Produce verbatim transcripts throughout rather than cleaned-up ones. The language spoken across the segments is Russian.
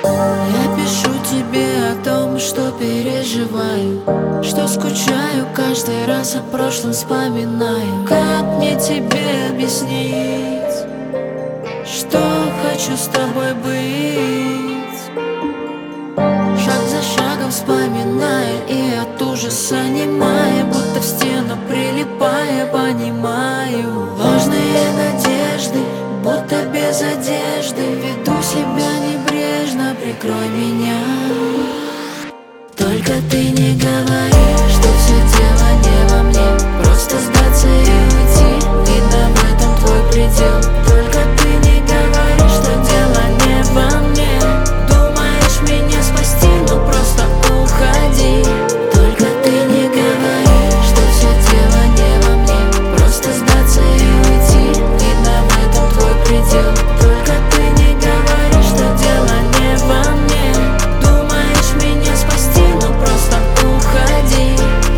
Я пишу тебе о том, что переживаю, что скучаю, каждый раз о прошлом вспоминаю. Как мне тебе объяснить, что хочу с тобой быть? Шаг за шагом вспоминая и от ужаса немая, будто в стену прилипая, понимаю. Ложные надежды, будто без одежды, веду себя небрежно, прикрой меня. Только ты не говори, что все дело не во мне, просто сдаться и уйти, видно в этом твой предел. Только ты не говори, что дело не во мне, думаешь меня спасти, ну просто уходи. Только ты не говори, что все дело не во мне, просто сдаться и уйти, видно в этом твой предел. Только ты не говори, что дело не во мне, думаешь меня спасти, ну просто уходи.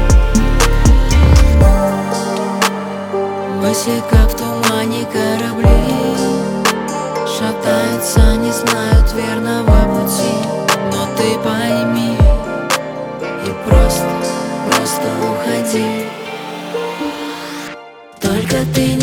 Мысли как в тумане корабли, шатаются, не знают верного пути. Но ты пойми и просто, просто уходи. Только ты не